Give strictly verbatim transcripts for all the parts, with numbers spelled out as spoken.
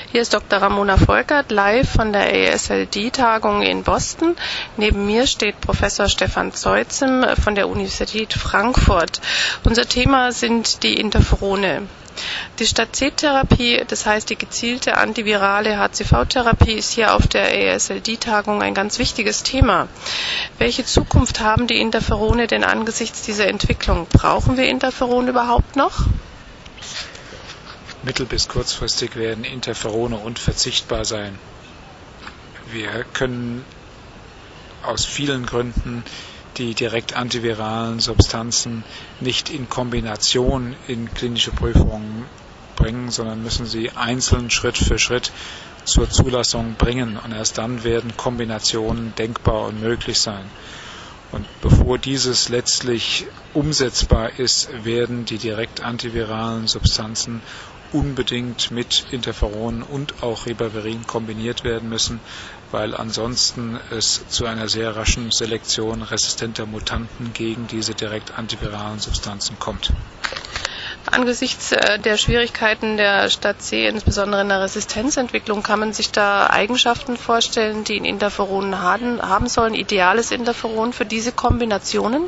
Hier ist Doktor Ramona Volkert, live von der A S L D-Tagung in Boston. Neben mir steht Professor Stefan Zeuzem von der Universität Frankfurt. Unser Thema sind die Interferone. Die Stat-C-Therapie, das heißt die gezielte antivirale H C V-Therapie, ist hier auf der A S L D-Tagung ein ganz wichtiges Thema. Welche Zukunft haben die Interferone denn angesichts dieser Entwicklung? Brauchen wir Interferone überhaupt noch? Mittel- bis kurzfristig werden Interferone unverzichtbar sein. Wir können aus vielen Gründen die direkt antiviralen Substanzen nicht in Kombination in klinische Prüfungen bringen, sondern müssen sie einzeln Schritt für Schritt zur Zulassung bringen. Und erst dann werden Kombinationen denkbar und möglich sein. Und bevor dieses letztlich umsetzbar ist, werden die direkt antiviralen Substanzen unbedingt mit Interferonen und auch Ribavirin kombiniert werden müssen, weil ansonsten es zu einer sehr raschen Selektion resistenter Mutanten gegen diese direkt antiviralen Substanzen kommt. Angesichts der Schwierigkeiten der Stat-C, insbesondere in der Resistenzentwicklung, kann man sich da Eigenschaften vorstellen, die in Interferonen haben sollen, ideales Interferon für diese Kombinationen?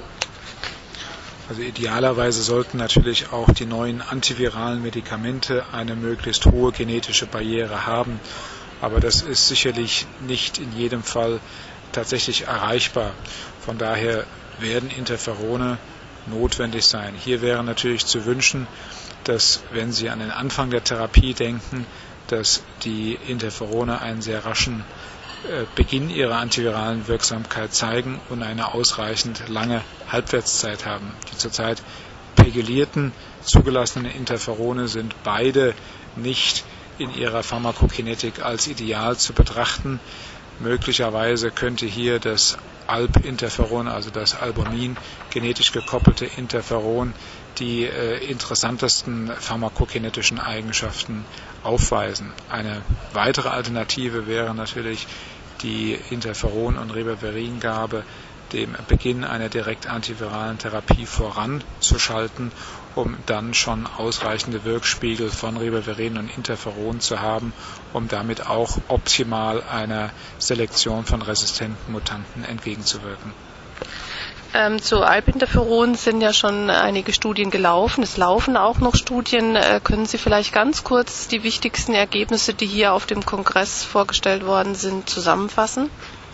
Also idealerweise sollten natürlich auch die neuen antiviralen Medikamente eine möglichst hohe genetische Barriere haben, aber das ist sicherlich nicht in jedem Fall tatsächlich erreichbar. Von daher werden Interferone notwendig sein. Hier wäre natürlich zu wünschen, dass, wenn Sie an den Anfang der Therapie denken, dass die Interferone einen sehr raschen Beginn ihrer antiviralen Wirksamkeit zeigen und eine ausreichend lange Halbwertszeit haben. Die zurzeit pegylierten zugelassenen Interferone sind beide nicht in ihrer Pharmakokinetik als ideal zu betrachten. Möglicherweise könnte hier das A L P-Interferon, also das Albumin, genetisch gekoppelte Interferon, die äh, interessantesten pharmakokinetischen Eigenschaften aufweisen. Eine weitere Alternative wäre natürlich die Interferon- und Ribavirin-Gabe dem Beginn einer direkt antiviralen Therapie voranzuschalten, um dann schon ausreichende Wirkspiegel von Ribavirin und Interferon zu haben, um damit auch optimal einer Selektion von resistenten Mutanten entgegenzuwirken. Ähm, zu A L P-Interferon sind ja schon einige Studien gelaufen. Es laufen auch noch Studien. Äh, können Sie vielleicht ganz kurz die wichtigsten Ergebnisse, die hier auf dem Kongress vorgestellt worden sind, zusammenfassen?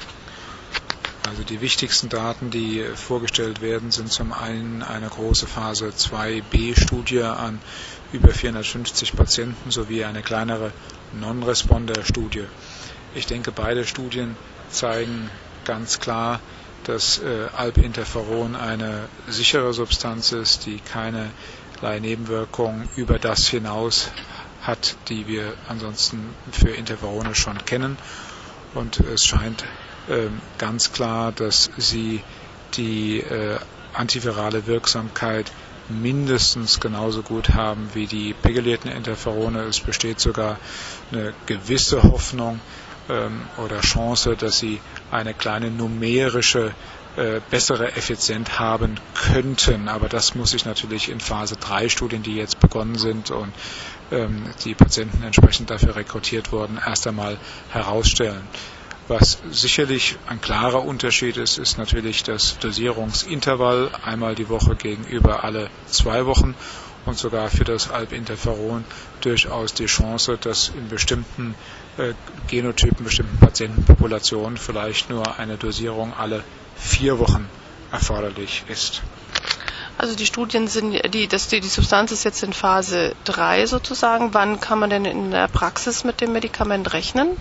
Also die wichtigsten Daten, die vorgestellt werden, sind zum einen eine große Phase zwei b-Studie an über vierhundertfünfzig Patienten sowie eine kleinere Non-Responder-Studie. Ich denke, beide Studien zeigen ganz klar, dass äh, A L P-Interferon eine sichere Substanz ist, die keinerlei Nebenwirkungen über das hinaus hat, die wir ansonsten für Interferone schon kennen. Und es scheint äh, ganz klar, dass sie die äh, antivirale Wirksamkeit mindestens genauso gut haben wie die pegylierten Interferone. Es besteht sogar eine gewisse Hoffnung, oder Chance, dass sie eine kleine numerische äh, bessere Effizienz haben könnten. Aber das muss sich natürlich in Phase drei Studien, die jetzt begonnen sind und ähm, die Patienten entsprechend dafür rekrutiert wurden, erst einmal herausstellen. Was sicherlich ein klarer Unterschied ist, ist natürlich das Dosierungsintervall, einmal die Woche gegenüber alle zwei Wochen. Und sogar für das A L P-Interferon durchaus die Chance, dass in bestimmten äh, Genotypen, bestimmten Patientenpopulationen vielleicht nur eine Dosierung alle vier Wochen erforderlich ist. Also die Studien sind, die, das, die, die Substanz ist jetzt in Phase drei sozusagen. Wann kann man denn in der Praxis mit dem Medikament rechnen?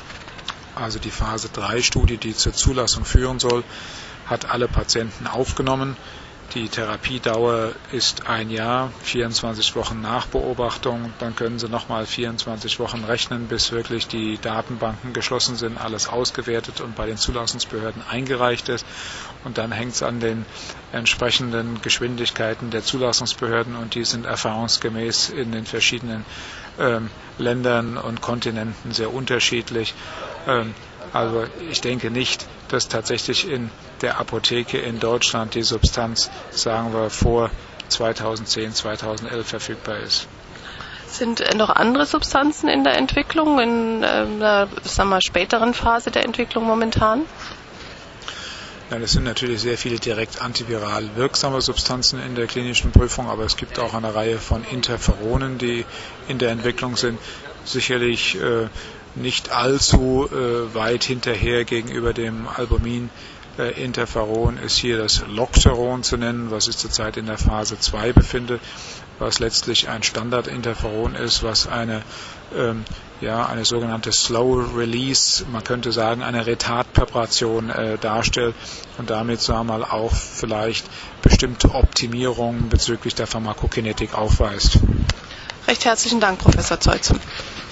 Also die Phase drei Studie, die zur Zulassung führen soll, hat alle Patienten aufgenommen. Die Therapiedauer ist ein Jahr, vierundzwanzig Wochen Nachbeobachtung. Dann können Sie nochmal vierundzwanzig Wochen rechnen, bis wirklich die Datenbanken geschlossen sind, alles ausgewertet und bei den Zulassungsbehörden eingereicht ist. Und dann hängt es an den entsprechenden Geschwindigkeiten der Zulassungsbehörden und die sind erfahrungsgemäß in den verschiedenen ähm, Ländern und Kontinenten sehr unterschiedlich. Ähm, Also ich denke nicht, dass tatsächlich in der Apotheke in Deutschland die Substanz, sagen wir, vor zweitausendzehn, zweitausendelf verfügbar ist. Sind noch andere Substanzen in der Entwicklung, in einer sagen wir, späteren Phase der Entwicklung momentan? Ja, das sind natürlich sehr viele direkt antiviral wirksame Substanzen in der klinischen Prüfung, aber es gibt auch eine Reihe von Interferonen, die in der Entwicklung sind. Sicherlich äh, nicht allzu äh, weit hinterher gegenüber dem Albumin. Äh, Interferon ist hier das Locteron zu nennen, was sich zurzeit in der Phase zwei befindet, was letztlich ein Standardinterferon ist, was eine, ähm, ja, eine sogenannte Slow Release, man könnte sagen eine Retardpräparation äh, darstellt und damit sagen wir mal auch vielleicht bestimmte Optimierungen bezüglich der Pharmakokinetik aufweist. Recht herzlichen Dank, Professor Zeutzum.